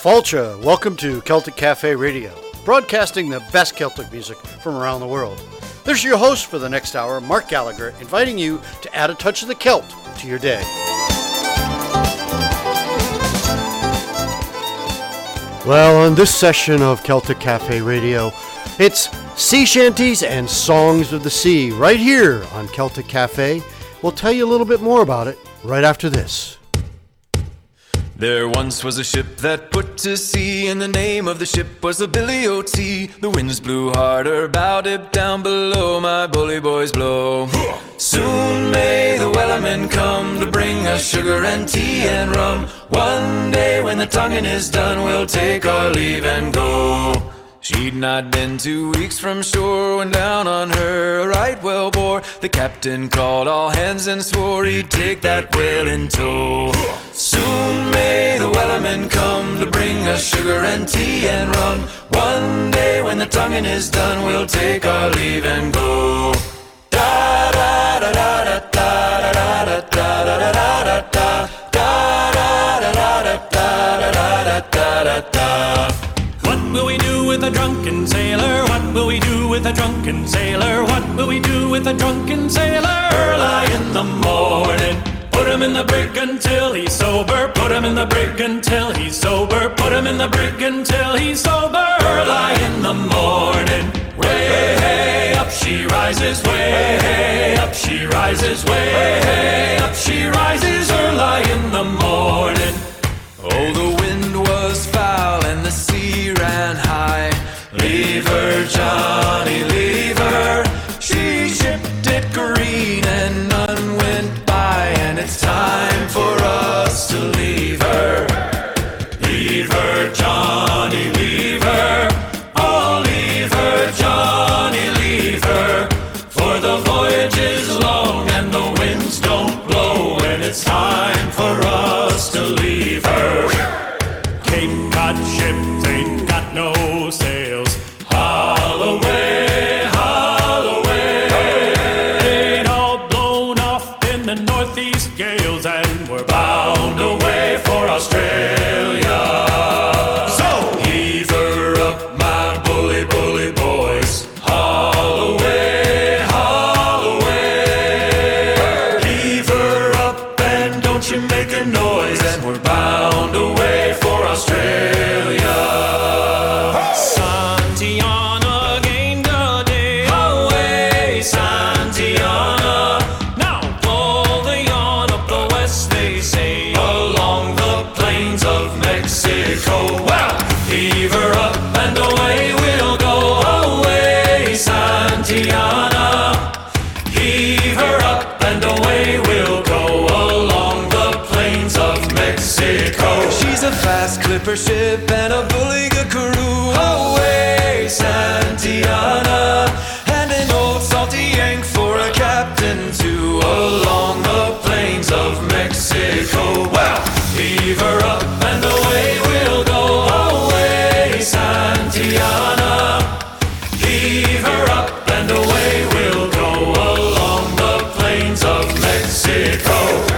Falcha, welcome to Celtic Cafe Radio, broadcasting the best Celtic music from around the world. This is your host for the next hour, Mark Gallagher, inviting you to add a touch of the Celt to your day. Well, on this session of Celtic Cafe Radio, it's sea shanties and songs of the sea right here on Celtic Cafe. We'll tell you a little bit more about it right after this. There once was a ship that put to sea, and the name of the ship was the Billy O.T. The winds blew harder, bowed it down below, my bully boys blow. Soon may the wellerman come to bring us sugar and tea and rum. One day when the tonguing is done, we'll take our leave and go. She'd not been 2 weeks from shore when down on her a right whale bore. The captain called all hands and swore he'd take that whale in tow. Soon may the wellerman come to bring us sugar and tea and rum. One day when the tonguing is done, we'll take our leave and go. Da da da da da da da da da da da da da da. What will we do with a drunken sailor? What will we do with a drunken sailor? What will we do with a drunken sailor? Early in the morning, put him in the brig until he's sober. Put him in the brig until he's sober. Put him in the brig until he's sober. Early in the morning, way hey, up she rises. Way hey, up she rises. Way hey, up she rises. Early in the morning. Oh, the wind was foul and the sea ran high. Leave her, Johnny, leave her. She shipped it green and none went by, and it's time for us to leave her. Leave her, Johnny, leave her. Oh, leave her, Johnny, leave her. For the voyage is long and the winds don't blow, and it's time for us to leave her. Cape Cod ships ain't got no sails. Haul away, haul away. Ain't all blown off in the northeast gales, and we're bound away for Australia. So heave her up, my bully, bully boys. Haul away, haul away. Heave her up and don't you make a noise, and we're bound away for Australia. Santiana gained a day away, Santiana. Now blow the yarn up the west, they say, along the plains of Mexico. Well, heave her up and away we'll go. Away, Santiana. Heave her up and away we'll go, along the plains of Mexico. She's a fast clipper ship and a bulliga crew. Away, Santiana. And an old salty yank for a captain too, along the plains of Mexico. Well, heave her up and away we'll go. Away, Santiana. Heave her up and away we'll go, along the plains of Mexico.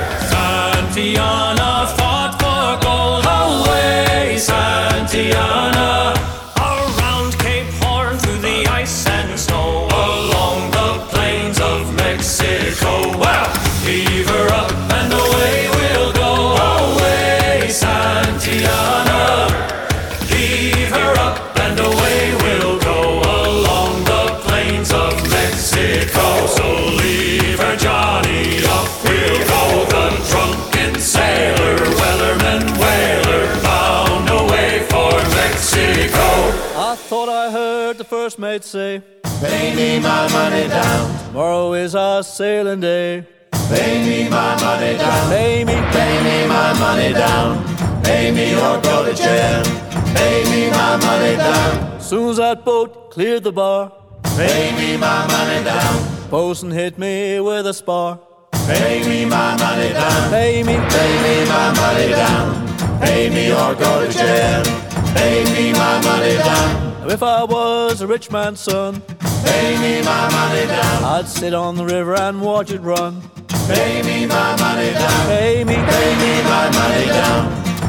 Santiana fought for gold. Away, Santiana. Around Cape Horn through the ice and snow, along the plains of Mexico. Well, heave her up and away we'll go. Away, Santiana. Heave her up and away we'll go, along the plains of Mexico. So leave her, Johnny, up we'll go. The drunken sailor, wellerman, whaler, bound away for Mexico. I thought I heard the first mate say, pay me my money down. tomorrow is our sailing day. Pay me my money down. Pay me my money down. Pay me or go to jail. Pay me my money down. soon as that boat cleared the bar. Pay me my money down. Bosun hit me with a spar. Pay me my money down. Pay me my money down. Pay me or go to jail. Pay me my money down. If I was a rich man's son, Pay me my money down. I'd sit on the river and watch it run. Pay me my money down. Pay me my money down.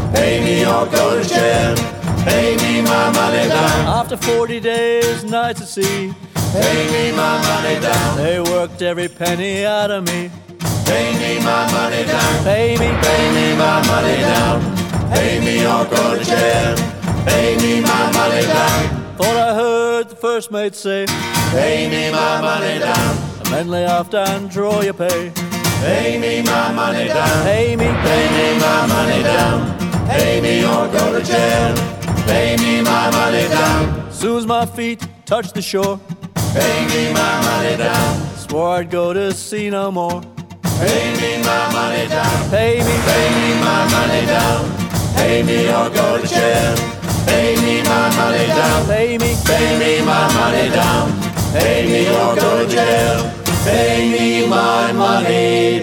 Pay me or go to jail. Pay me my money down. After 40 days, nights at sea, Pay me my money down. they worked every penny out of me. Pay me my money down. Pay me, Pay me my money down. Pay me or go to jail. Pay me my money down. thought I heard the first mate say, Pay me my money down. the men lay aft and draw your pay. Pay me my money down. Pay me, Pay me my money down. Pay me or go to jail. Pay me my money down. soon as my feet touched the shore, Pay me my money down. swore I'd go to sea no more. Pay me my money down. Pay me, Pay me my money down. Pay me or go to jail. Pay me my money down. pay me, Pay me my money down. Pay me or go to jail. Pay me my money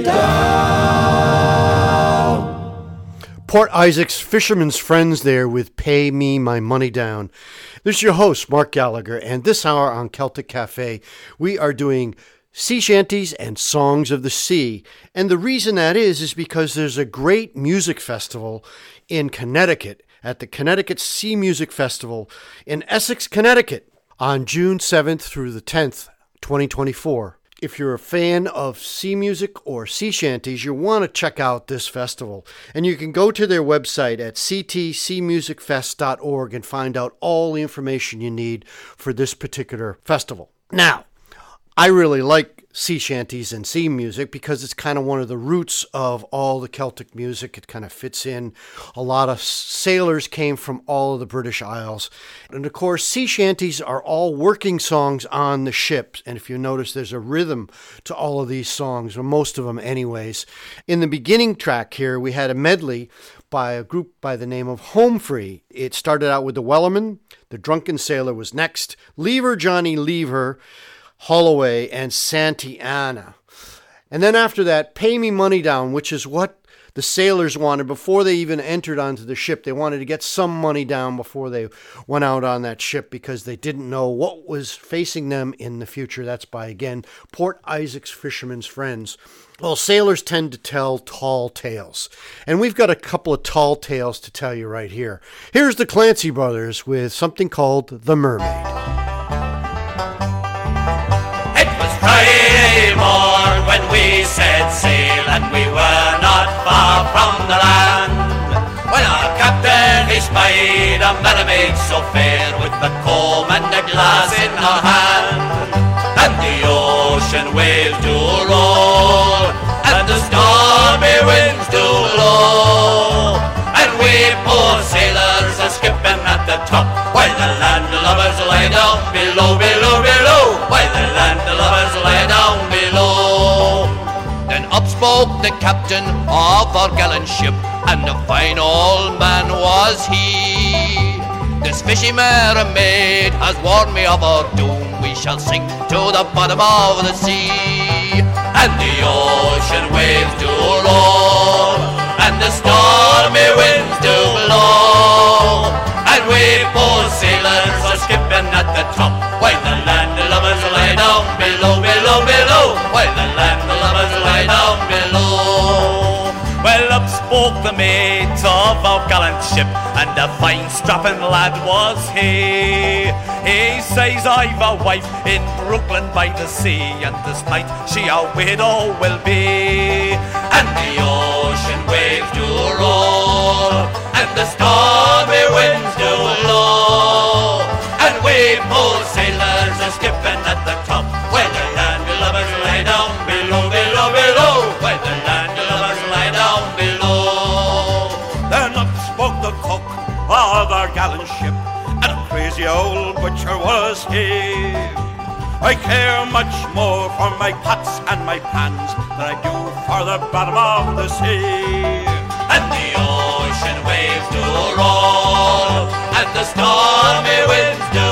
down. Port Isaac's Fisherman's Friends there with Pay Me My Money Down. This is your host, Mark Gallagher, and this hour on Celtic Cafe, we are doing sea shanties and songs of the sea. And the reason that is because there's a great music festival in Connecticut at the Connecticut Sea Music Festival in Essex, Connecticut on June 7th through the 10th, 2024. If you're a fan of sea music or sea shanties, you want to check out this festival. And you can go to their website at ctcmusicfest.org and find out all the information you need for this particular festival. Now, I really like sea shanties and sea music because it's kind of one of the roots of all the Celtic music. It kind of fits in. A lot of sailors came from all of the British Isles. And of course, sea shanties are all working songs on the ships. And if you notice, there's a rhythm to all of these songs, or most of them anyways. In the beginning track here, we had a medley by a group by the name of Home Free. It started out with the Wellerman. The Drunken Sailor was next. Leave Her, Johnny, Leave Her, Holloway, and Santa Ana. And then after that, Pay Me Money Down, which is what the sailors wanted before they even entered onto the ship. They wanted to get some money down before they went out on that ship because they didn't know what was facing them in the future. That's by, again, Port Isaac's Fisherman's Friends. Well, sailors tend to tell tall tales, and we've got a couple of tall tales to tell you right here. Here's the Clancy Brothers with something called The Mermaid. Friday morn when we set sail and we were not far from the land, when our captain he spied a mermaid so fair with the comb and the glass in her hand, and the ocean waves do roll and the stormy winds do blow, and we poor sailors are skipping at the top while the landlubbers lie down below, below, below, while the landlubbers lie down below. Then up spoke the captain of our gallant ship, and a fine old man was he. This fishy mermaid has warned me of our doom. We shall sink to the bottom of the sea, and the ocean waves do roll, and the stormy winds do blow, and we poor sailors are skipping at the top while the landlubbers lie down below, below, below, while the landlubbers lie down below. Well, up spoke the mate of our gallant ship, and a fine strapping lad was he. He says, I've a wife in Brooklyn by the sea, and this night she a widow will be. And the ocean waves do roll, and the stormy winds do blow, and we poor sailors are skipping at the top while the landlubbers lie down below, below, below, while the landlubbers lie down below. Then up spoke the cook of our gallant ship, and a crazy old butcher was he. I care much more for my pots and my pans than I do for the bottom of the sea. And the ocean waves do roll, and the stormy winds do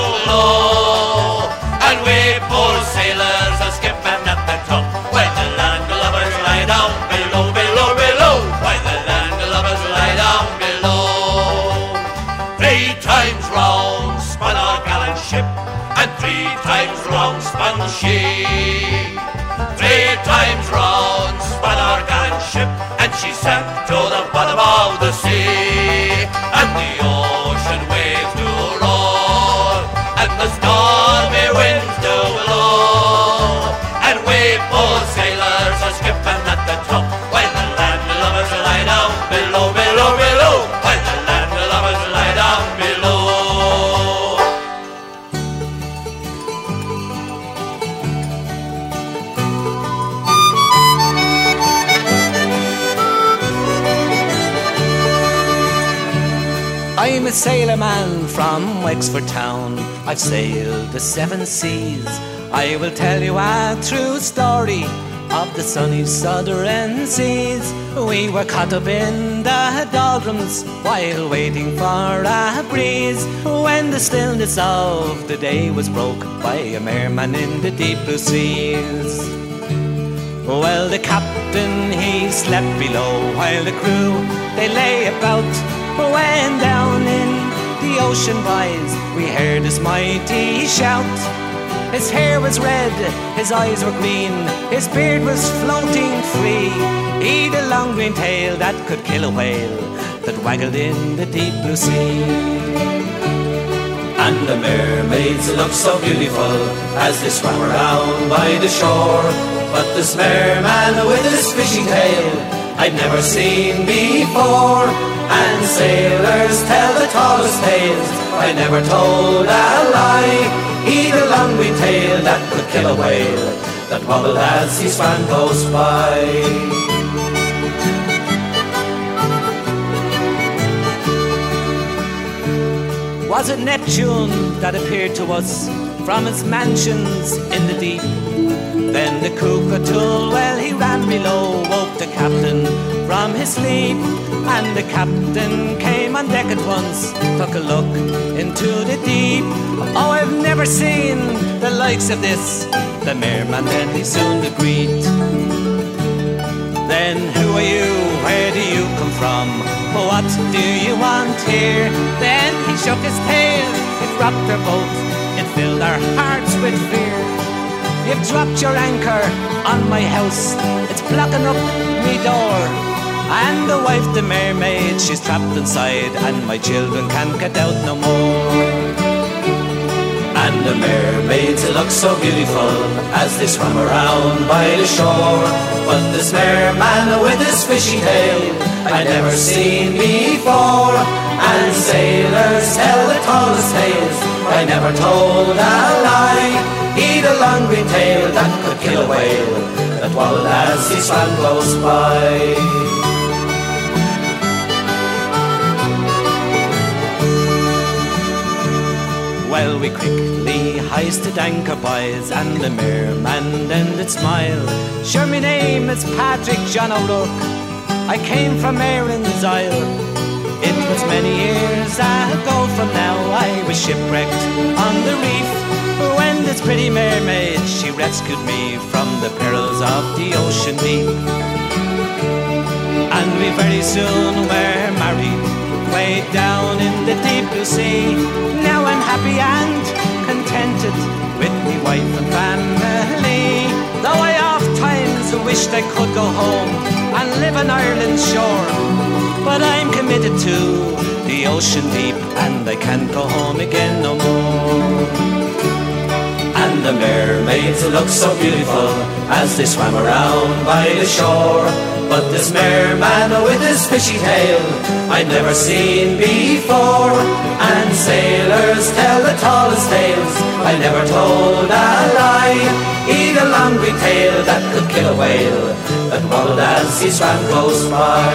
blow, and we poor sailors are skipping at the top while the landlubbers lie down below, below, below, while the landlubbers lie down below. 3 times round spun our gallant ship, and 3 times round spun she. 3 times round spun our gallant ship, and she sank to the bottom of the sea. I'm a sailor man from Wexford town. I've sailed the 7 seas. I will tell you a true story of the sunny southern seas. We were caught up in the doldrums while waiting for a breeze, when the stillness of the day was broke by a merman in the deep blue seas. Well, the captain, he slept below, while the crew, they lay about. When down in the ocean wise, we heard his mighty shout. His hair was red, his eyes were green, his beard was floating free. He'd a long green tail that could kill a whale, that waggled in the deep blue sea. And the mermaids looked so beautiful as they swam around by the shore. But this merman with his fishy tail I'd never seen before. And sailors tell the tallest tales, I never told a lie. He'd a long green tail that could kill a whale, that wobbled as he swam close by. Was it Neptune that appeared to us from his mansions in the deep? Then the Cockatool, well, he ran below, woke the captain from his sleep. And the captain came on deck at once, took a look into the deep. Oh, I've never seen the likes of this, the merman then he soon agreed. Then who are you, where do you come from, what do you want here? Then he shook his tail, it rocked our boat, it filled our hearts with fear. You've dropped your anchor on my house, it's blocking up me door. And the wife, the mermaid, she's trapped inside, and my children can't get out no more. And the mermaids looked so beautiful as they swam around by the shore. But this merman with his fishy tail I'd never seen before. And sailors tell the tallest tales, I never told a lie. He'd a long green tail that could kill a whale, that wobbled as he swam close by. Well, we quickly hoisted anchor, boys, and the merman then did smile. Sure, my name is Patrick John O'Rourke, I came from Erin's Isle. It was many years ago from now, I was shipwrecked on the reef, when this pretty mermaid, she rescued me from the perils of the ocean deep. And we very soon were married, way down in the deep blue sea. Now I'm happy and contented with me wife and family, though I oft times wished I could go home and live on Ireland's shore. But I'm committed to the ocean deep, and I can't go home again no more. And the mermaids looked so beautiful as they swam around by the shore. But this merman with his fishy tail I'd never seen before. And sailors tell the tallest tales, I never told a lie. He'd a long green tail that could kill a whale, that wobbled as he swam close by.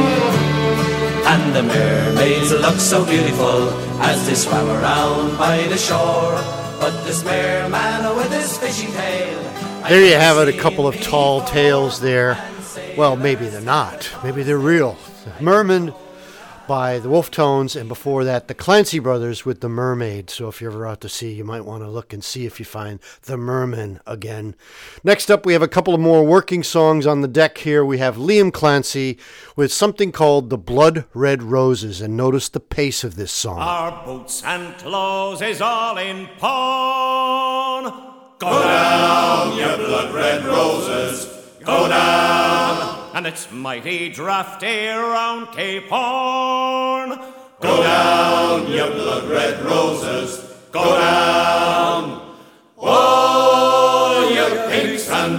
And the mermaids looked so beautiful as they swam around by the shore. But this merman with his fishy tail. There you have it, a couple of tall tales there. Well, maybe they're not. Maybe they're real. Merman by the Wolf Tones, and before that, the Clancy Brothers with The Mermaid. So if you're ever out to sea, you might want to look and see if you find the Merman again. Next up, we have a couple of more working songs on the deck here. We have Liam Clancy with something called The Blood Red Roses, and notice the pace of this song. Our boots and clothes is all in pawn. Go down, you blood red roses, go down. And it's mighty drafty round Cape Horn. Go down, you blood red roses, go down. Oh, you pinks and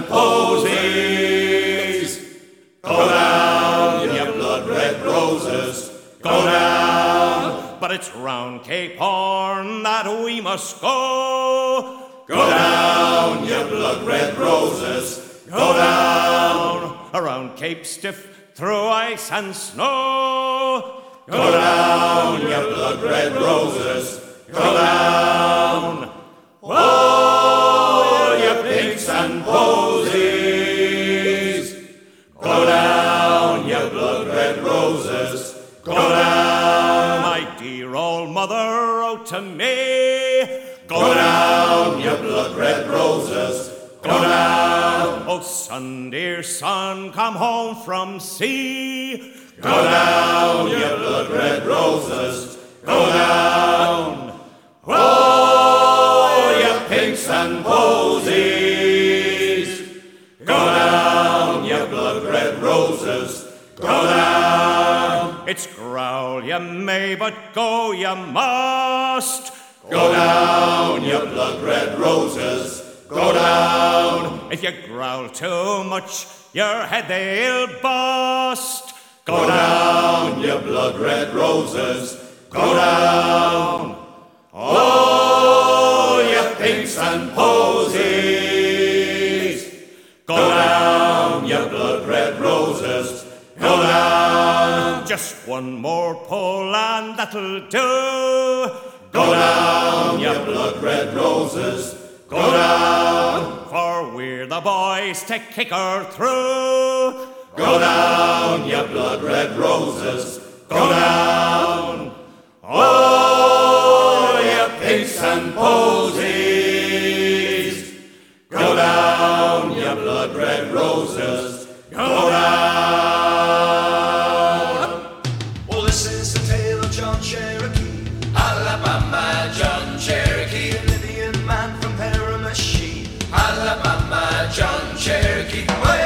posies, go down, you blood red roses, go down. But it's round Cape Horn that we must go. Go down, you blood red roses, go down. Around Cape Stiff through ice and snow. Go down, you blood-red roses. Go down. Oh, you pinks and posies. Go down, you blood-red roses. Go down. My dear old mother wrote to me. Go down, you blood-red roses. Go down. Oh, son, dear son, come home from sea. Go down, you blood-red roses. Go down. Oh, you pinks and posies. Go down, you blood-red roses. Go down. It's growl you may, but go you must. Go down, you blood-red roses. Go down. If you growl too much, your head they'll bust. Go down, you blood-red roses. Go down. Oh, you pinks and posies. Go down, you blood-red roses. Go down. Just one more pull and that'll do. Go down, you blood-red roses. Go down. For we're the boys to kick her through. Go down, you blood-red roses. Go down. Oh, you pinks and posies. Go down, you blood-red roses. Go down. Well, this is the tale of John Cherokee, Alabama John Cherokee, an Indian man from Miramichi. Alabama John Cherokee,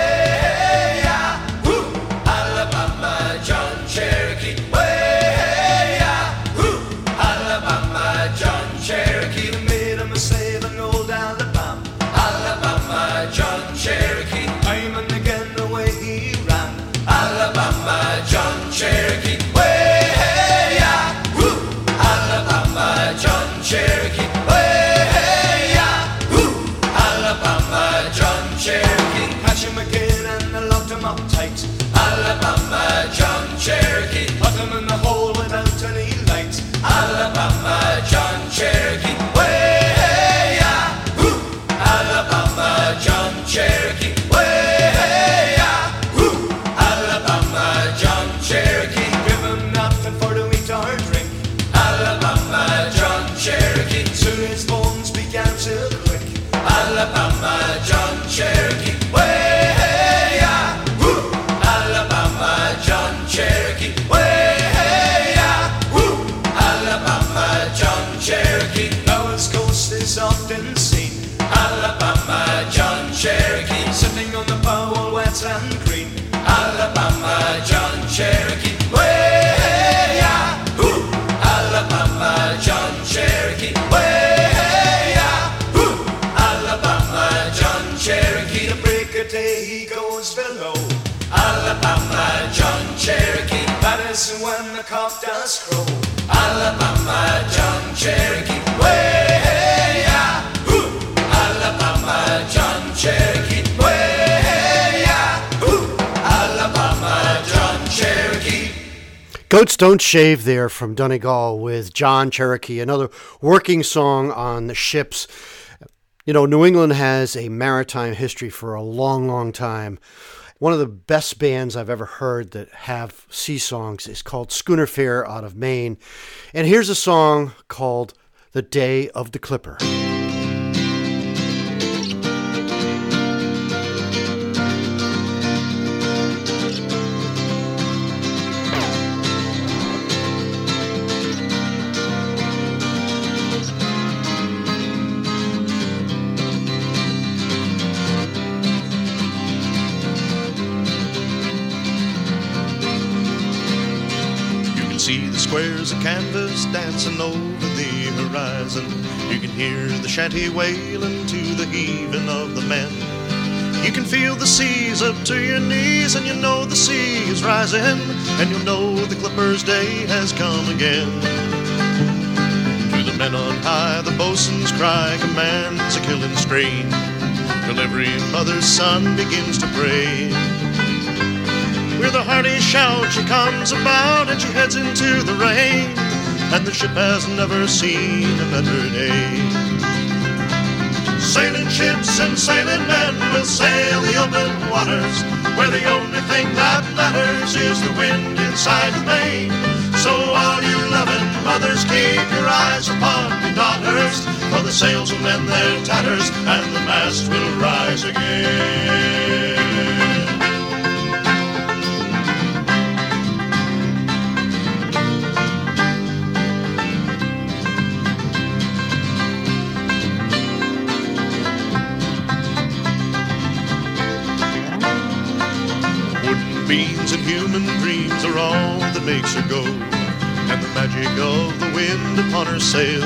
way-ya, woo! Alabama John Cherokee, way-ya, woo! Alabama John Cherokee, they made him a slave in old Alabama. Alabama John Cherokee, time and again the way he ran. Alabama John Cherokee, way-ya, woo! Alabama John Cherokee, way-ya, woo! Alabama John Cherokee, catch him again and I locked him up tight. Alabama John Cherokee, put him in the hole without any light. Alabama John Cherokee, way-ya, woo! Alabama John Cherokee, way-ya, woo! Alabama John Cherokee, give him nothing for to eat or drink. Alabama John Cherokee, soon his bones began to creak. Alabama John Cherokee, way-ya, woo! Alabama John Cherokee, way-ya, woo! Alabama John Cherokee, now his ghost is often seen. Alabama John Cherokee, sitting on the bowl wet and green. Alabama John Cherokee, way-ya, woo! Alabama John Cherokee, way-ya, woo! Alabama John Cherokee, the break of day he goes below. Alabama John Cherokee, that is when the cock does crow. Alabama John Cherokee, way-ya, woo! Alabama John Cherokee, way-ya, woo! Alabama John Cherokee. Goats Don't Shave there from Donegal with John Cherokee, another working song on the ships. You know, New England has a maritime history for a long, long time. One of the best bands I've ever heard that have sea songs is called Schooner Fare out of Maine. And here's a song called The Day of the Clipper. See the squares of canvas dancing over the horizon. You can hear the shanty wailing to the heaving of the men. You can feel the seas up to your knees, and you know the sea is rising, and you'll know the Clipper's day has come again. To the men on high, the boatswain's cry commands a killing strain, till every mother's son begins to pray. With a hearty shout she comes about and she heads into the rain, and the ship has never seen a better day. Sailing ships and sailing men will sail the open waters, where the only thing that matters is the wind inside the main. So all you loving mothers, keep your eyes upon your daughters, for the sails will mend their tatters and the mast will rise again. Beans and human dreams are all that makes her go, and the magic of the wind upon her sail.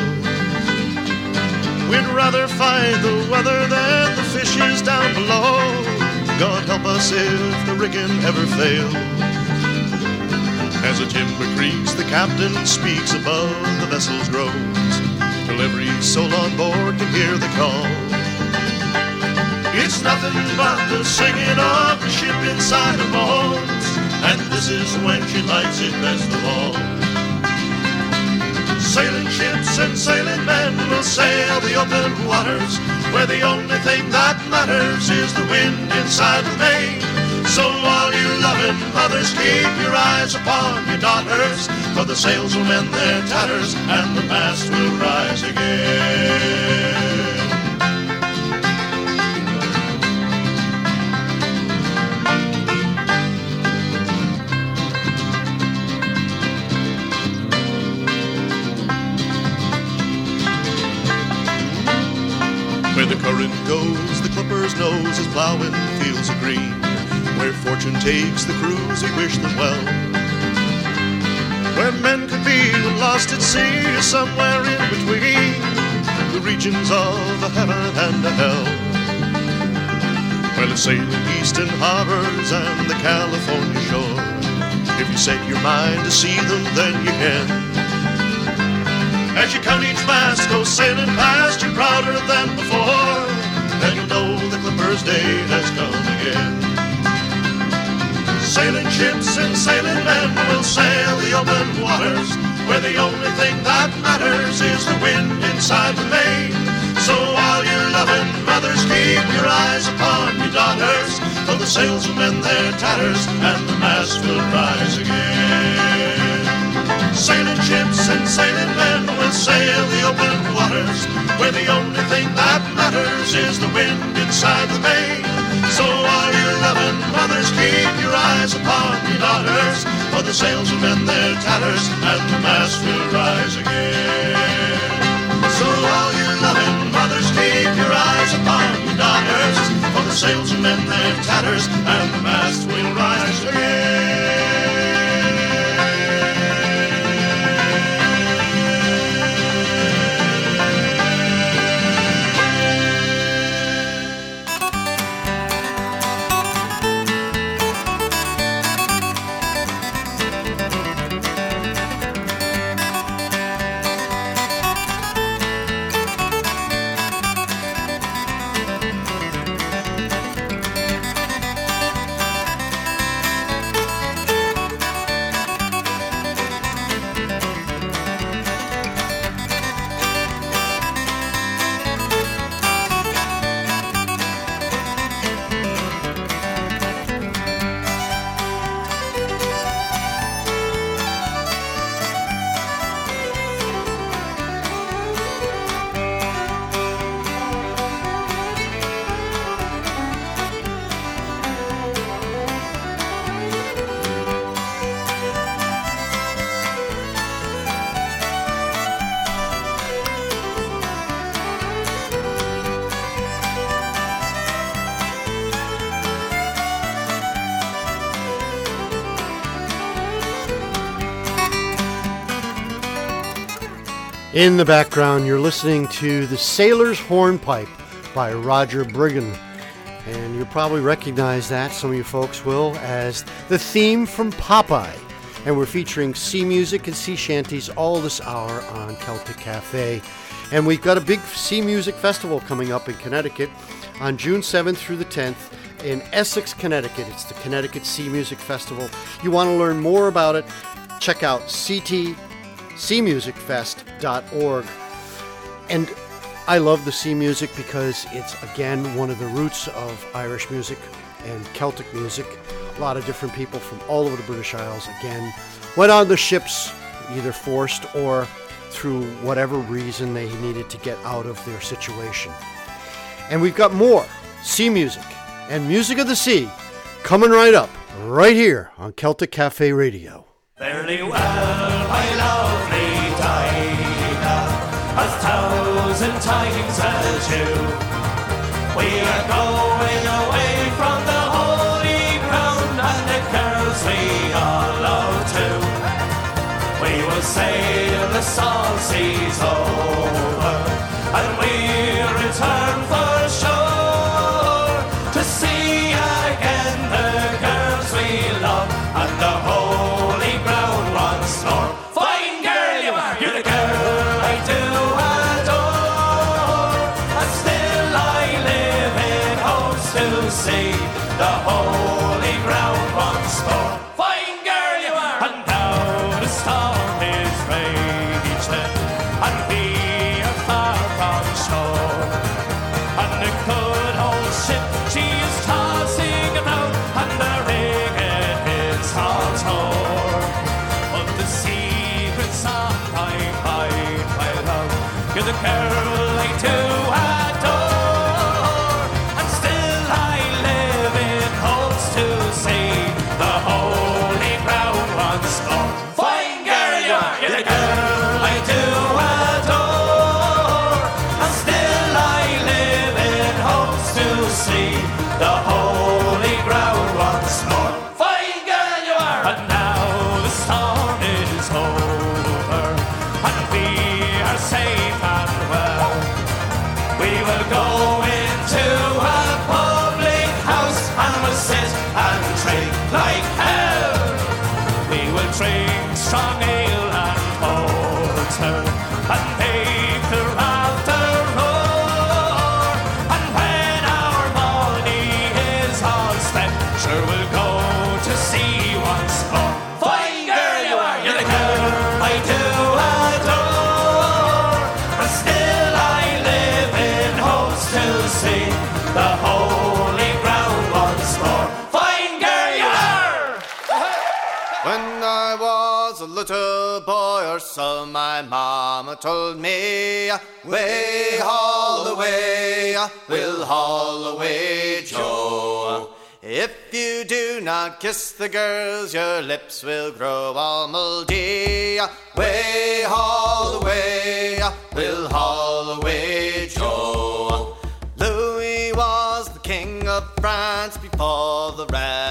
We'd rather fight the weather than the fishes down below. God help us if the rigging ever fail. As a timber creaks, the captain speaks above the vessel's groans, till every soul on board can hear the call. It's nothing but the singing of the ship inside her bones, and this is when she likes it best of all. Sailing ships and sailing men will sail the open waters, where the only thing that matters is the wind inside the main. So all you loving mothers, keep your eyes upon your daughters, for the sails will mend their tatters and the mast will rise again. Where the current goes, the clipper's nose is plowing fields of green. Where fortune takes the crews, we wish them well. Where men could be when lost at sea, is somewhere in between the regions of a heaven and a hell. Well, it's sailing eastern harbors and the California shore. If you set your mind to see them, then you can. As you count each mast go sailing past you prouder than before, then you'll know the clipper's day has come again. Sailing ships and sailing men will sail the open waters, where the only thing that matters is the wind inside the main. So all you loving mothers, keep your eyes upon your daughters, for the sails will mend their tatters and the mast will rise again. Sailing ships and sailing men will sail the open waters, where the only thing that matters is the wind inside the main. So all you loving mothers, keep your eyes upon your daughters, for the sails will mend their tatters and the mast will rise again. So all you loving mothers, keep your eyes upon your daughters, for the sails will mend their tatters and the mast will rise again. In the background, you're listening to The Sailor's Hornpipe by Roger Briggen. And you'll probably recognize that, some of you folks will, as the theme from Popeye. And we're featuring sea music and sea shanties all this hour on Celtic Cafe. And we've got a big sea music festival coming up in Connecticut on June 7th through the 10th. in Essex, Connecticut. It's the Connecticut Sea Music Festival. You want to learn more about it, check out ctcmusicfest.org. And I love the sea music because it's, again, one of the roots of Irish music and Celtic music. A lot of different people from all over the British Isles, again, went on the ships, either forced or through whatever reason they needed to get out of their situation. And we've got more sea music and music of the sea coming right up, right here on Celtic Cafe Radio. Fairly well, my lovely Dinah, a thousand tidings as you. We are going away from the holy ground, and the girls we all love too. We will sail the salt seas over, and we'll return for shore to see again the girls we love and the holy ground once more. Fine girl you are, you're the girl I do adore, and still I live in hopes to see the holy ground once more. Fine girl you are, and now the storm is raging, and we are far from shore, and the good old ship she is tossing about, and the rigging is all tore. But the secret song I find, my love, you're the girl I do adore, and still I live in hopes to see the holy ground once more. Fine girl you are, you're the girl I do adore, and still I live in hopes to see the holy ground once more. Fine girl you are, and now the storm is over, and we are safe and well. We will go into a public house, and we'll sit and drink like hell. We will drink strong ale and porter, and make the rafter roar. And when our money is all spent, sure we'll go to sea once more. Fine girl you are, you're the girl I do adore, and still I live in hopes to see the holy ground once more. Fine girl you are! When I was a little boy or so, my mama told me, way haul away, we'll haul away, Joe. If you do not kiss the girls, your lips will grow all mouldy. Way haul away, we'll haul away, Joe. Louis was the king of France before the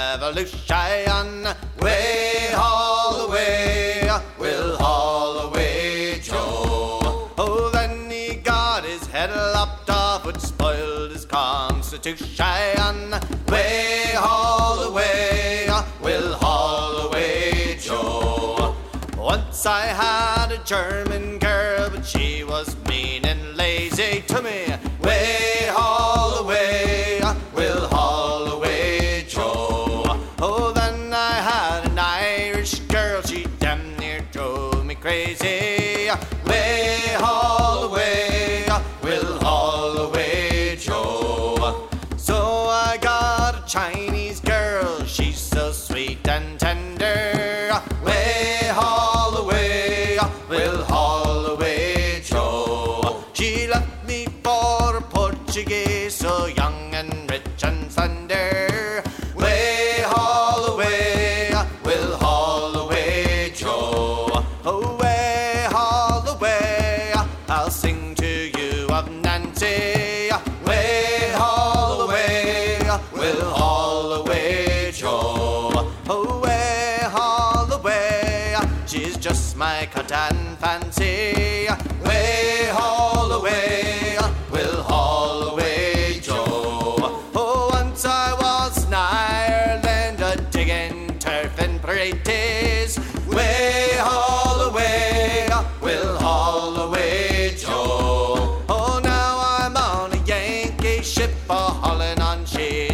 revolution. Way haul away, we'll haul away, Joe. Oh, then he got his head lopped off, which spoiled his constitution. Way haul away, we'll haul away, Joe. Once I had a German girl, but she was mean and lazy to me. Way haul away, we'll haul away, Joe. Oh, then I had an Irish girl, she damn near drove me crazy. Way haul away, we'll haul away, Joe. So I got a Chinese girl, she's so sweet and tender. Way haul away, we'll haul away, Joe. She left me for a Portuguese, so young and rich and slender. Way haul away, we'll haul away, Joe. Oh, way haul away, I'll sing to you of Nancy. Way haul away, we'll haul away, Joe. Oh, way haul away, she's just my cut and fancy. Way haul away, we'll haul away, Joe. Oh, once I was in Ireland, a digging turf and praties. Way haul away, we'll haul away, Joe. Oh, now I'm on a Yankee ship, a hauling on sheets and braces.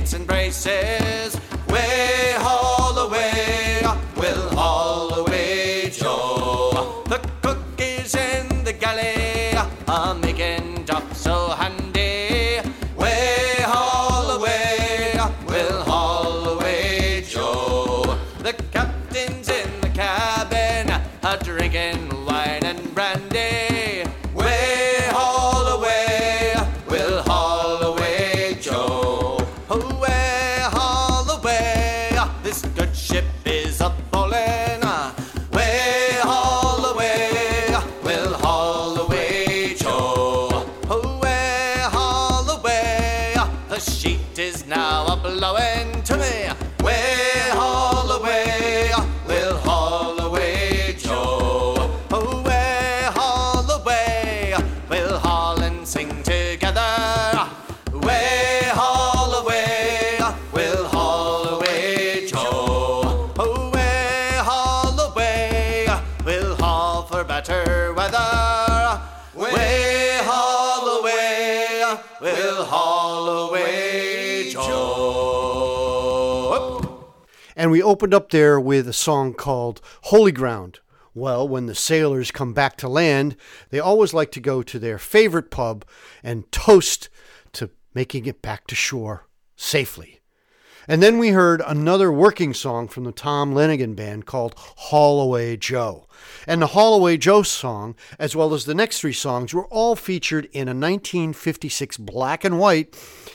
says, way haul away, we'll haul away, Joe. The cook is in the galley, making duck so handy. Way haul away, we'll haul away, Joe. The captain's in the cabin, drinking wine and brandy. Way haul away, we'll haul away, Joe. Way haul away, this good ship is a-bowling. Way haul away, we'll haul away, Joe. Way haul away, the sheet is now a-blowing to me. Way haul away, we'll haul away, Joe. Way haul away, we'll haul and sing together. Way haul away, we'll haul away, Joe. Way haul away, we'll haul for better weather. Way haul away, we'll haul away, Joe. And we opened up there with a song called Holy Ground. Well, when the sailors come back to land, they always like to go to their favorite pub and toast to making it back to shore safely. And then we heard another working song from the Tom Lanigan Band called Haul Away Joe. And the Haul Away Joe song, as well as the next three songs, were all featured in a 1956 black and white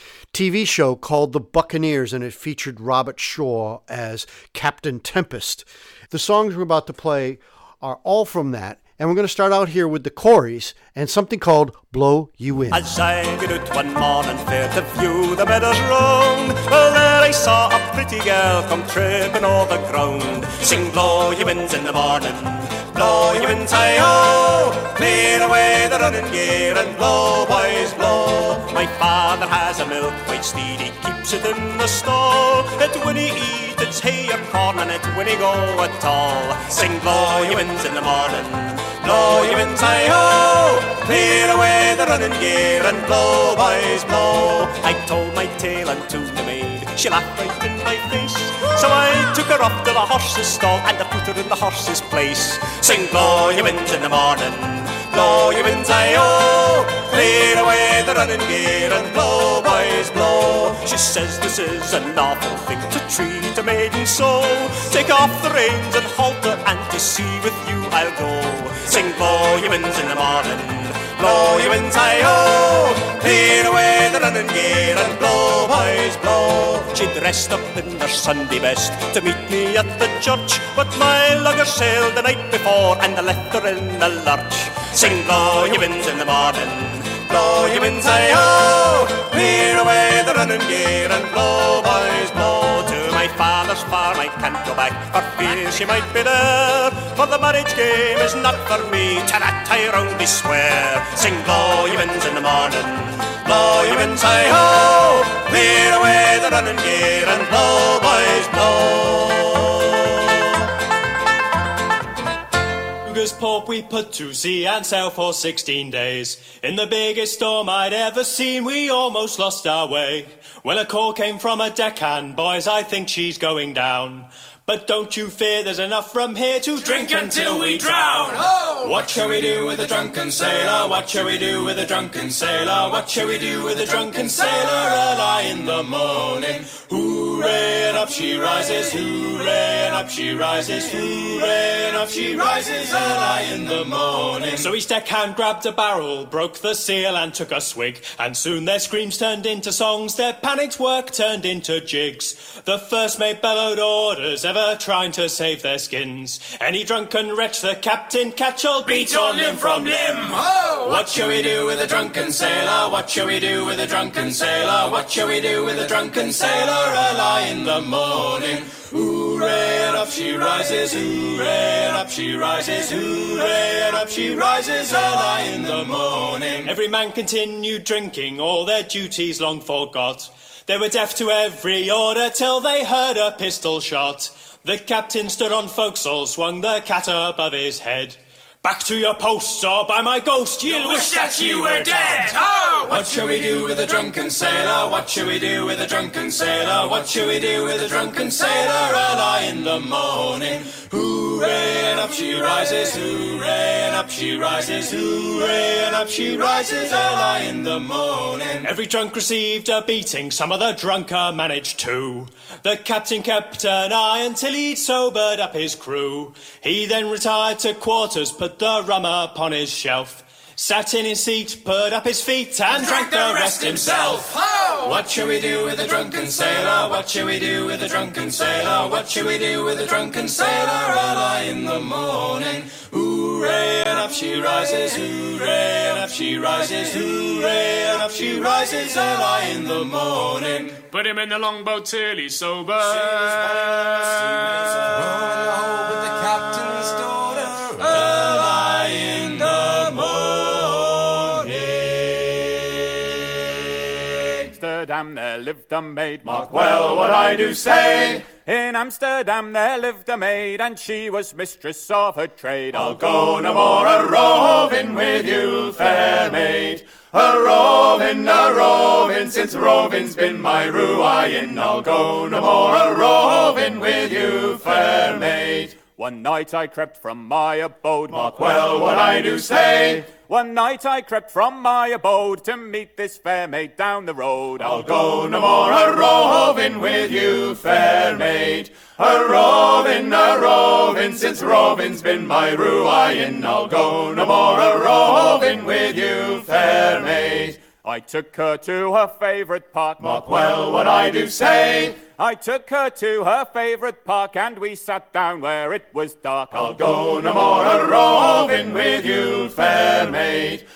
TV show called The Buccaneers, and it featured Robert Shaw as Captain Tempest. The songs we're about to play are all from that, and we're going to start out here with the Corys and something called Blow You In. As I got out one morning fair to view the meadows round, well there I saw a pretty girl come tripping over the ground. Sing blow you winds in the morning, blow you winds hi-oh, clear away the running gear and blow boys blow. My father has a milk white steed, he keeps it in the stall. It when he eat it's hay or corn and it when he go at all. Sing blow you winds in the morning, blow you winds hi-oh, clear away the running gear and blow boys blow. I told my tale unto the maid, she laughed right in my face. So I took her up to the horse's stall and I put her in the horse's place. Sing blow you winds in the morning, blow you winds hi-oh, clear away the running gear and blow boys blow. She says this is an awful thing to treat a maiden so. Take off the reins and halter and to sea with you I'll go. Sing blow you winds in the morning, blow you winds hi-oh, clear away the running gear and blow boys blow. She dressed up in her Sunday best to meet me at the church, but my lugger sailed the night before and I left her in the lurch. Sing blow you winds in the morning, blow you winds hi-oh, clear away the running gear and blow boys blow. To my father's farm I can't go back for fear she might be there, for the marriage game is not for me, to that I roundly swear. Sing blow you winds in the morning, blow you winds hi-ho, clear away the running gear and blow boys blow. As Pope we put to sea and sailed for 16 days. In the biggest storm I'd ever seen, we almost lost our way. When a call came from a deckhand, boys, I think she's going down. But don't you fear, there's enough from here to drink until we drown. Oh! What shall we do with a drunken sailor? What shall we do with a drunken sailor? What shall we do with a drunken sailor? Early in the morning, hooray, and up she rises, hooray, and up she rises, hooray, and up she rises, early in the morning. So each deckhand grabbed a barrel, broke the seal and took a swig, and soon their screams turned into songs, their panicked work turned into jigs. The first mate bellowed orders, ever trying to save their skins. Any drunken wretch the captain catch, all beat on limb from limb. Oh! What shall we do with a drunken sailor? What shall we do with a drunken sailor? What shall we do with a drunken sailor? Early in the morning, hooray, and up she rises, hooray, and up she rises, hooray, and up she rises, early in the morning. Every man continued drinking, all their duties long forgot. They were deaf to every order till they heard a pistol shot. The captain stood on forecastle, swung the cat above his head. Back to your posts, or by my ghost, you'll wish that you were dead. Ho! What shall we do with a drunken sailor? What shall we do with a drunken sailor? What shall we do with a drunken sailor? Early in the morning, hooray, and up she rises, hooray, and up she rises, hooray, and up she rises, early in the morning. Every drunk received a beating, some of the drunker managed to. The captain kept an eye until he'd sobered up his crew. He then retired to quarters, put the rum upon his shelf, sat in his seat, put up his feet, and drank the rest himself. Ho! What shall we do with a drunken sailor? What shall we do with a drunken sailor? What shall we do with a drunken sailor? Early in the morning, hooray, and up she rises, hooray, and up she rises, hooray, and up she rises, early in the morning. Put him in the longboat till he's sober. Roll with the captain's daughter. Early in the morning. Amsterdam there lived a maid. Mark well what I do say. In Amsterdam there lived a maid, and she was mistress of her trade. I'll go no more a-roving with you, fair maid. A-roving, since roving's been my ruin. I'll go no more a-roving with you, fair maid. One night I crept from my abode. Mark well what I do say. One night I crept from my abode to meet this fair maid down the road. I'll go no more a-roving with you, fair maid. A-roving, since roving's been my ruin. I'll go no more a-roving with you, fair maid. I took her to her favourite park. Mark well what I do say. I took her to her favourite park, and we sat down where it was dark. I'll go no more a-roving with you, fair maid.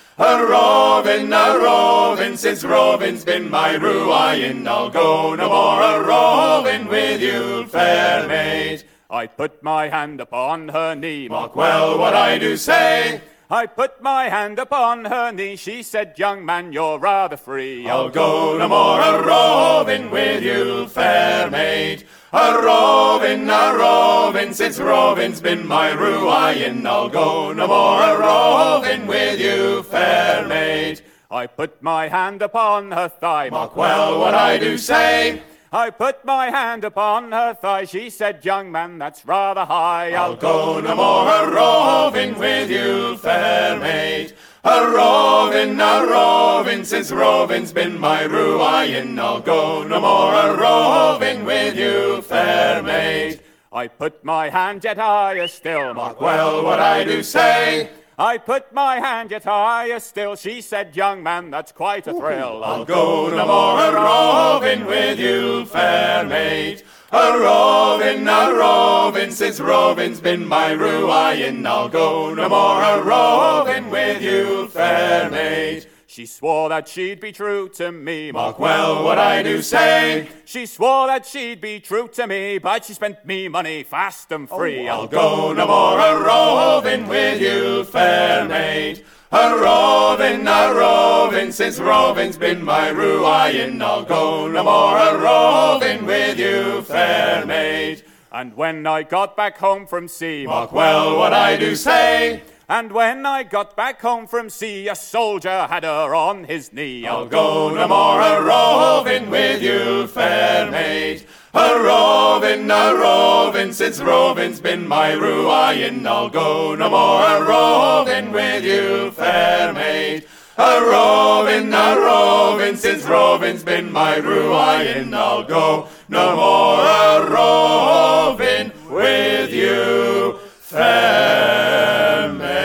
A-roving, since roving's been my ruin. I'll go no more a-roving with you, fair maid. I put my hand upon her knee. Mark well what I do say. I put my hand upon her knee. She said, young man, you're rather free. I'll go no more a-roving with you, fair maid. A-roving, since roving's been my ruin. I'll go no more a-roving with you, fair maid. I put my hand upon her thigh. Mark well what I do say. I put my hand upon her thigh. She said, young man, that's rather high. I'll go no more a-roving with you, fair maid. A-roving, since roving's been my ruin. I'll go no more a-roving with you, fair maid. I put my hand yet higher still. Mark well what I do say. I put my hand yet higher still. She said, young man, that's quite a thrill. I'll go no more a-roving with you, fair maid. A-roving, since roving's been my ruin. I'll go no more a-roving with you, fair maid. She swore that she'd be true to me. Mark well what I do say. She swore that she'd be true to me, but she spent me money fast and free. I'll go no more a-roving with you, fair maid. A-roving, since roving's been my ruin. I'll go no more a-roving with you, fair maid. And when I got back home from sea, mark well what I do say. And when I got back home from sea, a soldier had her on his knee. I'll go no more a-roving with you, fair maid. A-roving, since roving's been my ruin. I'll go no more a-roving with you, fair maid. A-roving, since roving's been my ruin. I'll go no more a-roving with you, fair maid.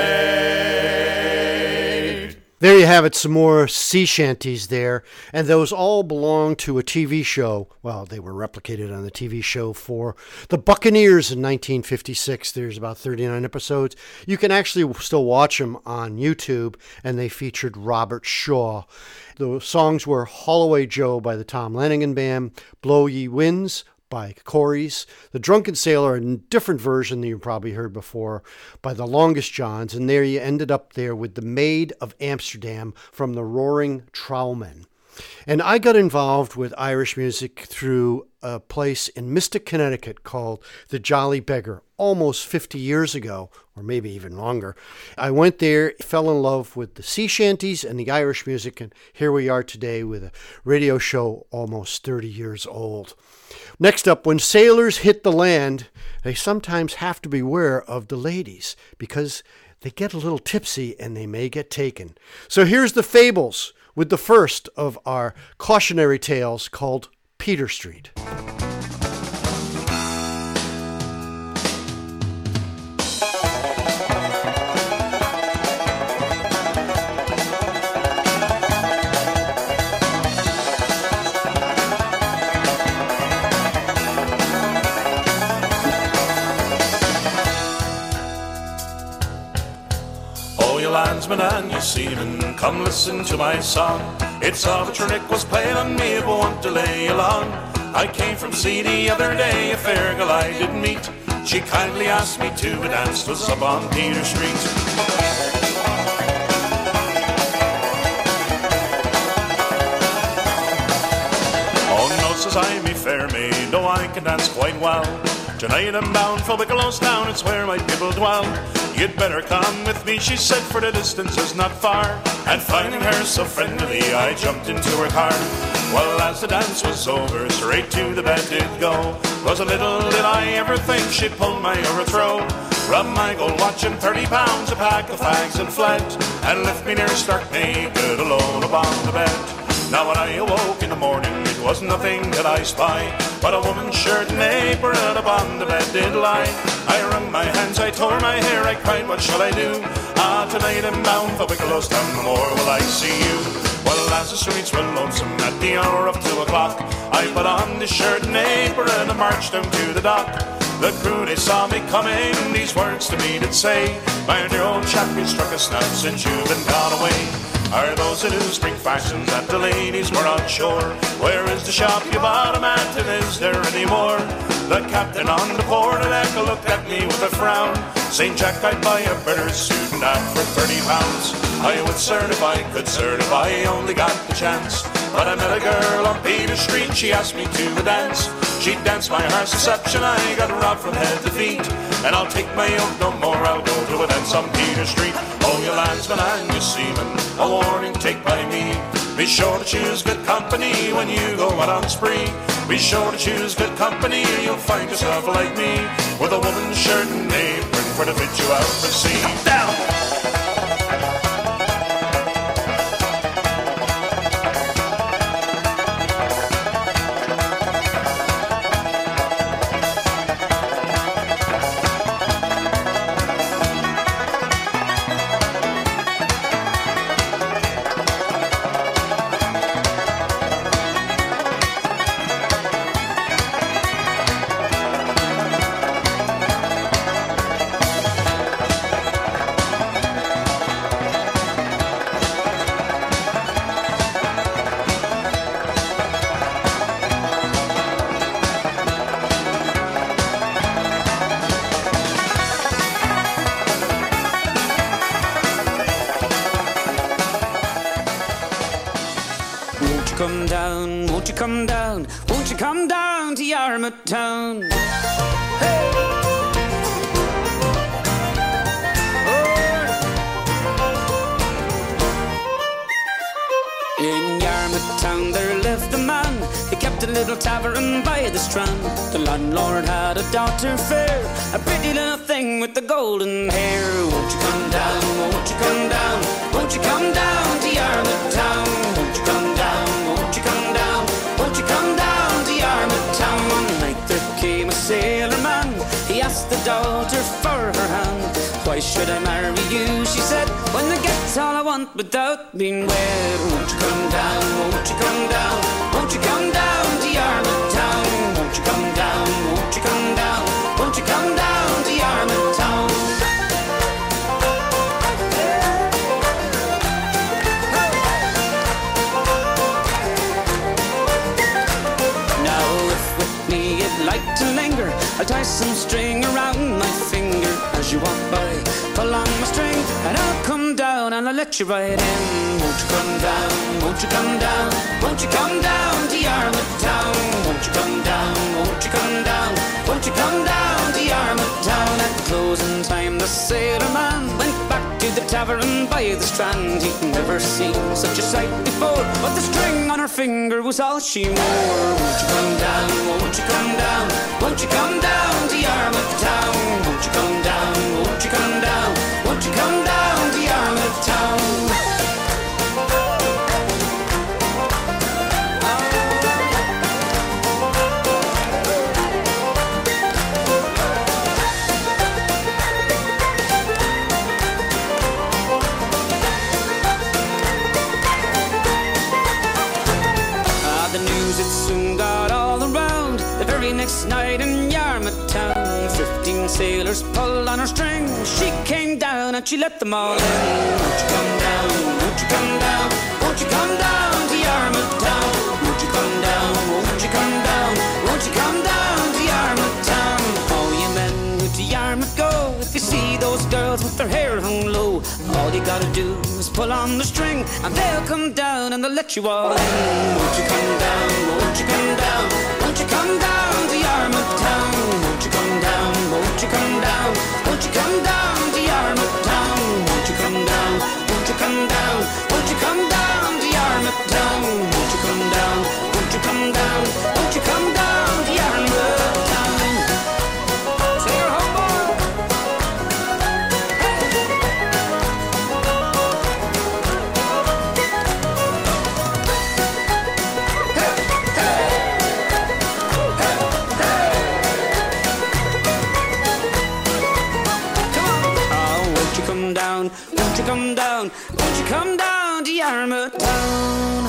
There you have it, some more sea shanties there, and those all belong to a TV show. Well, they were replicated on the TV show for the Buccaneers in 1956. There's about 39 episodes. You can actually still watch them on YouTube, and they featured Robert Shaw. The songs were Holloway Joe by the Tom Lanigan Band, Blow Ye Winds by Corey's, The Drunken Sailor, a different version than you probably heard before, by the Longest Johns, and there you ended up there with The Maid of Amsterdam from the Roaring Trowmen. And I got involved with Irish music through a place in Mystic, Connecticut called the Jolly Beggar almost 50 years ago, or maybe even longer. I went there, fell in love with the sea shanties and the Irish music, and here we are today with a radio show almost 30 years old. Next up, when sailors hit the land, they sometimes have to beware of the ladies because they get a little tipsy and they may get taken. So here's the Fables with the first of our cautionary tales called Peter Street. Landsmen and you seamen, come listen to my song. It's of a trick was played on me, but want to lay along. I came from sea the other day, a fair girl I did meet. She kindly asked me to a dance, 'twas up on Peter Street. Oh no, says I, me fair maid, no, I can dance quite well. Tonight I'm bound for Wicklow's town, it's where my people dwell. You'd better come with me, she said, for the distance is not far. And finding her so friendly, I jumped into her car. Well, as the dance was over, straight to the bed did go. 'Twas a little did I ever think she'd pull my overthrow. Rub my gold watch and 30 pounds, a pack of fags and fled, and left me near stark naked alone upon the bed. Now when I awoke in the morning, it was nothing that I spy, but a woman's shirt and apron upon the bed did lie. I wrung my hands, I tore my hair, I cried, what shall I do? Ah, tonight I'm bound for Wicklow's town, no more will I see you. Well, as the streets were lonesome at the hour of 2 o'clock, I put on the shirt and apron and marched down to the dock. The crew, they saw me coming, these words to me did say, my dear old chap, you struck a snap since you've been gone away. Are those the new spring fashions that the ladies were on shore? Where is the shop you bought 'em at, and is there any more? The captain on the port deck looked at me with a frown, saying, Jack, I'd buy a better suit than that for 30 pounds. I would serve if I could serve if I only got the chance. But I met a girl on Peter Street, she asked me to a dance. She danced my heart's reception, I got robbed from head to feet. And I'll take my oath no more, I'll go to a dance on Peter Street. Oh, you landsmen and you seamen, a warning take by me. Be sure to choose good company when you go out on spree. Be sure to choose good company or you'll find yourself like me, with a woman's shirt and apron for to fit you out for sea. Down! Won't you come down? Won't you come down to Yarmouth Town? Hey! Oh. In Yarmouth Town there lived a man. He kept a little tavern by the strand. The landlord had a daughter fair, a pretty little thing with the golden hair. Won't you come down? Won't you come down? Won't you come down to Yarmouth Town? Won't you come down? Won't you come down? Won't you come down to Yarmouth Town? One night there came a sailor man. He asked the daughter for her hand. Why should I marry you? She said, when I get all I want without being wed. Won't you come down? Won't you come down? Won't you come down to Yarmouth Town? Won't you come down? Won't you come down? Won't you come down to Yarmouth Town? like to linger, I'll tie some string around my finger. As you walk by, pull on my string, and I'll come down and I'll let you right in. Won't you come down, won't you come down, won't you come down to Yarmouth Town? Won't you come down, won't you come down, won't you come down to Yarmouth Town? At closing time the sailor man went back to the tavern by the strand. He'd never seen such a sight before, but the string on her finger was all she wore. Won't you come down, won't you come down, won't you come down to Yarmouth Town? Won't you come down, won't you come down, won't you come down to Yarmouth Town? Next night in Yarmouth Town, 15 sailors pulled on her string. She came down and she let them all in. Won't you come down, won't you come down, won't you come down to Yarmouth Town? Won't you come down, won't you come down, won't you come down to Yarmouth Town? All you men who to Yarmouth go, if you see those girls with their hair hung low, all you gotta do is pull on the string and they'll come down and they'll let you all in. Won't you come down, won't you come down, won't you come down to Yarmouth Town? Won't you come down, won't you come down, won't you come down to Yarmouth Town? Won't you come down, won't you come down, won't you come down to Yarmouth Town? Won't you come down, won't you come down, won't you come down to Yarmouth Town? Say your home boy. Won't you come down, won't you come down to Yarmouth Town?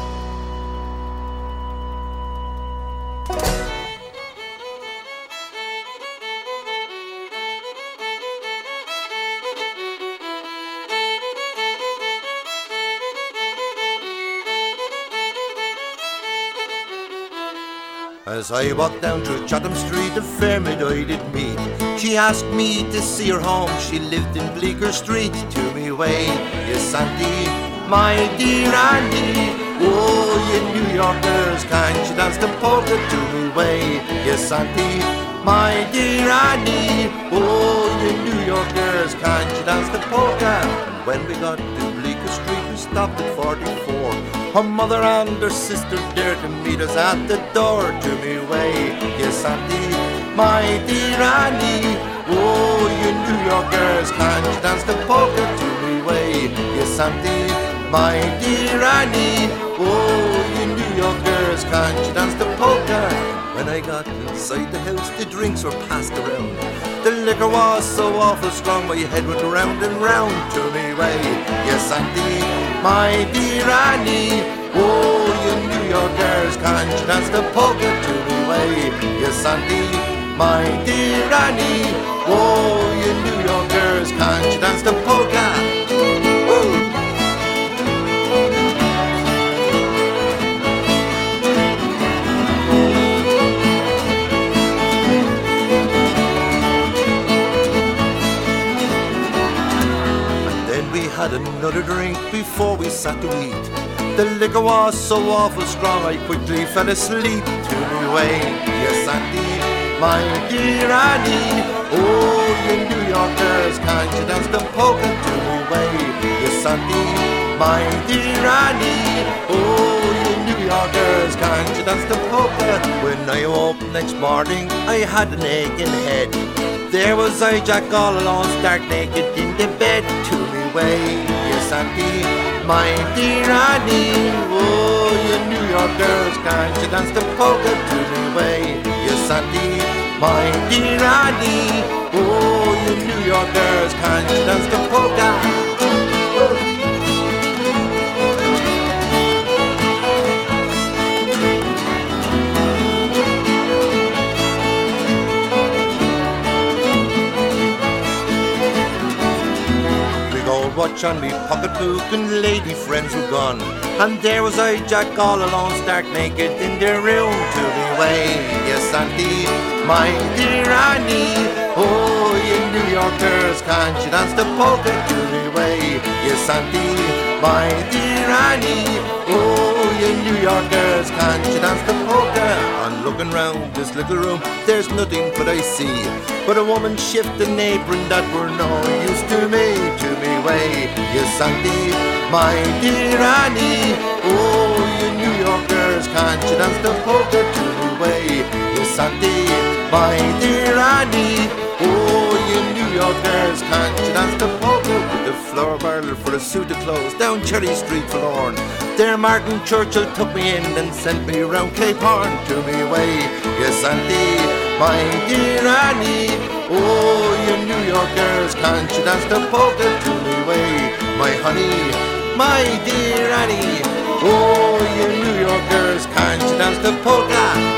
As I walked down through Chatham Street, a fair maid I did meet. She asked me to see her home, she lived in Bleecker Street. To me way, yes auntie, my dear auntie. Oh, you New Yorkers, can't you dance the polka? To me way, yes auntie, my dear auntie. Oh, you New Yorkers, can't you dance the polka? And when we got to Bleecker Street, we stopped at 44. Her mother and her sister there to meet us at the door. To me way, yes auntie, my dear auntie. Oh, you New Yorkers, can't you dance the polka? To me way, yes auntie, my dear auntie. Oh, you New Yorkers, can't you dance the polka? When I got inside the house, the drinks were passed around. The liquor was so awful strong, my head went round and round. To me way, yes auntie, my dear Annie. Oh, you New Yorkers, can't you dance the polka? To me way, yes auntie, my dear Annie. Oh, you New Yorkers, can't you dance the polka? Woo! Had another drink before we sat to eat. The liquor was so awful strong, I quickly fell asleep. To me way, yes auntie, my dear Annie. Oh, you New Yorkers, can't you dance the polka? To me way, yes auntie, my dear Annie. Oh, you New Yorkers, can't you dance the polka? When I woke next morning, I had an aching head. There was I, Jack, all alone, stark naked in the bed. To me way, yes auntie, my dear Annie. Oh, you New Yorkers, can't you dance the polka? To me way, yes auntie, my dear Annie. Oh, you New Yorkers, can't you dance the polka? watch on me pocketbook and lady friends were gone. And there was I, Jack, all alone, stark naked in their room to me way. Yes, Auntie, my dear Annie, oh, you New Yorkers, can't you dance the polka to me way? Yes, Auntie, my dear Annie, oh, you New Yorkers, can't you dance the polka? On looking round this little room, there's nothing but I see but a woman shifting apron that were no use to me way. Yes, Auntie, my dear Annie, oh, you New Yorkers, can't you dance the polka to me way? Yes, Auntie, my dear Annie, oh, you New Yorkers, can't you dance the polka? With the floor barrel for a suit of clothes down Cherry Street, Forlorn. There Martin Churchill took me in and sent me round Cape Horn to me way. Yes, Auntie, my dear Annie, oh, you New Yorkers, can't you dance the polka to me way? My honey, my dear Annie, oh, you New Yorkers, can't you dance the polka?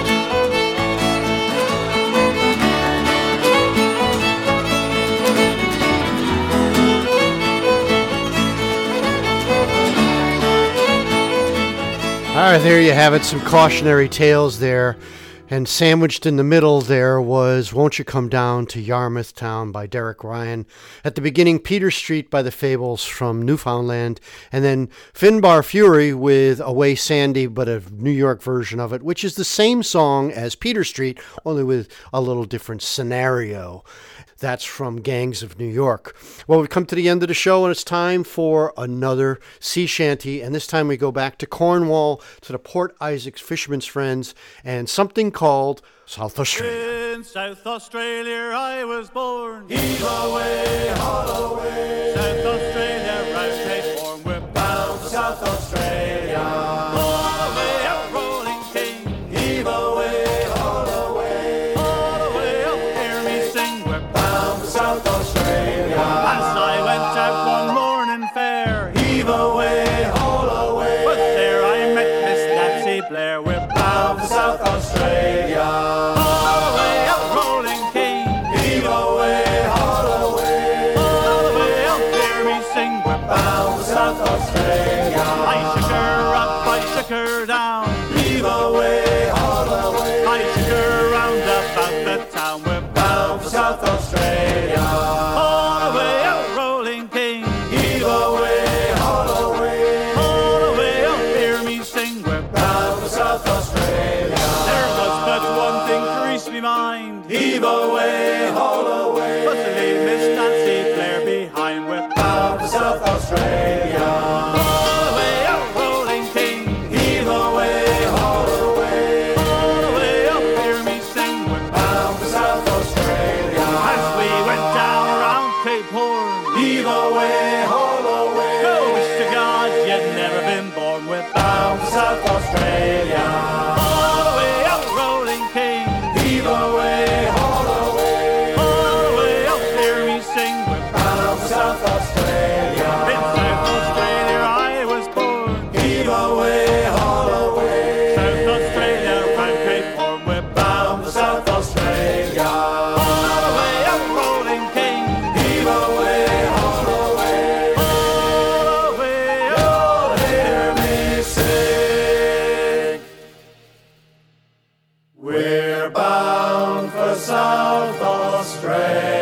All right, there you have it, some cautionary tales there. And sandwiched in the middle there was Won't You Come Down to Yarmouth Town by Derek Ryan. At the beginning, Peter Street by the Fables from Newfoundland. And then Finbar Fury with Away Sandy, but a New York version of it, which is the same song as Peter Street, only with a little different scenario. That's from Gangs of New York. Well, we've come to the end of the show, and it's time for another sea shanty. And this time we go back to Cornwall, to the Port Isaacs Fishermen's Friends, and something called South Australia. In South Australia I was born. Heave away, haul away. South Australia, round Cape Horn, we're bound for South Australia. Haul away up Rolling King. Heave away, haul away. Haul away up, hear me sing, we're bound for South Australia. As I went out one morning fair, heave away, haul away. But there I met Miss Nancy Blair, we're bound for South Australia. Haul away up Rolling King. Heave away, haul away. Haul away up, hear me sing, we're bound for South Australia. I shook her up, I shook her down. Heave away, haul away. I shook her round about the town, we're bound for South Australia. Haul away up Rolling King. Heave away, haul away. Haul away up, hear me sing, we're bound for South Australia. There was but one thing creased me mind. Heave away, haul away. But to leave Miss Nancy Blair behind, we're bound for South Australia. Haul away up Rolling King. Heave away, haul away. Haul away up, hear me sing, we're bound for South Australia. As we went down around Cape Horn, heave away, haul away. Oh, wish to God you'd never been born, we're bound for South Australia. Haul away up Rolling King. Heave away, haul away. Haul away up, hear me sing, we're bound for South Australia. In South Australia I was born. Heave away, haul away. South Australia, round Cape Horn, we're bound for South Australia. Haul away up Rolling King. Heave away, haul away. Haul away up. You'll hear me sing. We're bound for South Australia.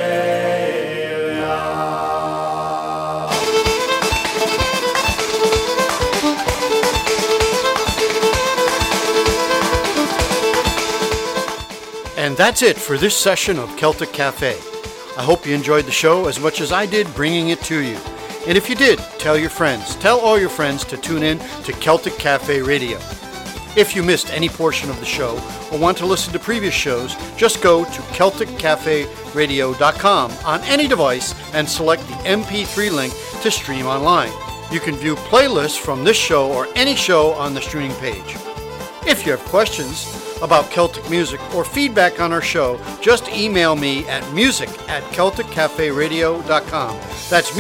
And that's it for this session of Celtic Cafe. I hope you enjoyed the show as much as I did bringing it to you. And if you did, tell your friends. Tell all your friends to tune in to Celtic Cafe Radio. If you missed any portion of the show or want to listen to previous shows, just go to CelticCafeRadio.com on any device and select the MP3 link to stream online. You can view playlists from this show or any show on the streaming page. If you have questions about Celtic music or feedback on our show, just email me at music@CelticCafeRadio.com. That's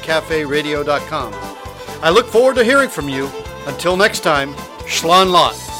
music@CelticCafeRadio.com. I look forward to hearing from you. Until next time, Slán Lot.